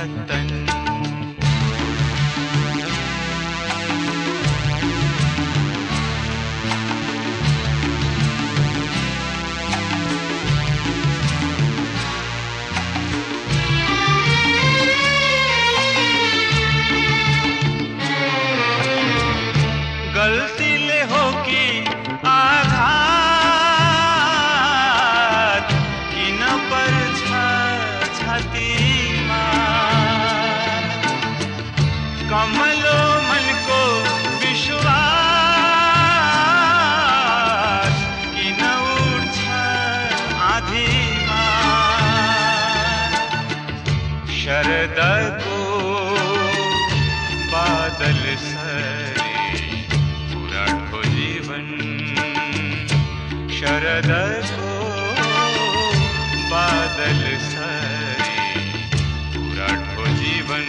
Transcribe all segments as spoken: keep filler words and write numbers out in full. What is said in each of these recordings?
छतन गल्तीले हो कि आघात किन पर्छ छातीमा कमलो मनको विश्वास किन उड्छ आँधीमा शरदको बादल शरदको बादल सरी पुराठो जीवन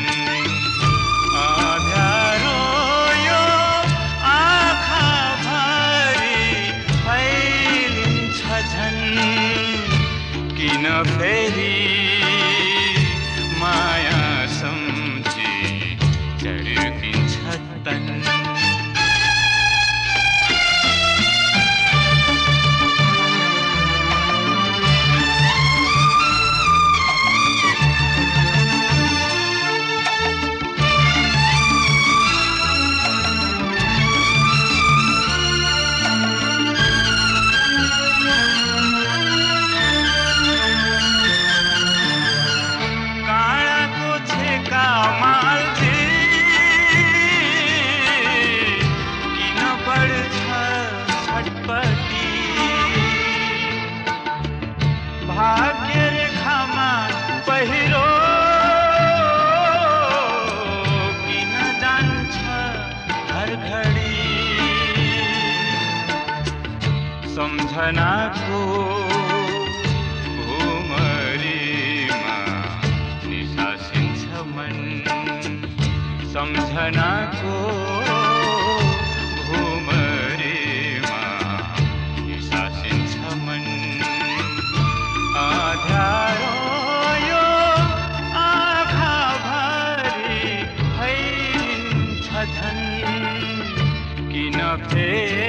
आँध्यारो यो आँखा भरी फैलिन्छ झन् किन फेरि माया सम्झी चर्किन्छ तन भाग्य रेखामा पहिरो किन जान्छ हर घडी सम्झनाको भुमरीमा निसासिन्छ मन सम्झनाको भुमरीमा निसासिन्छ मन आँध्यारो यो आँखा भरी फैलिन्छ झन् किन फेरि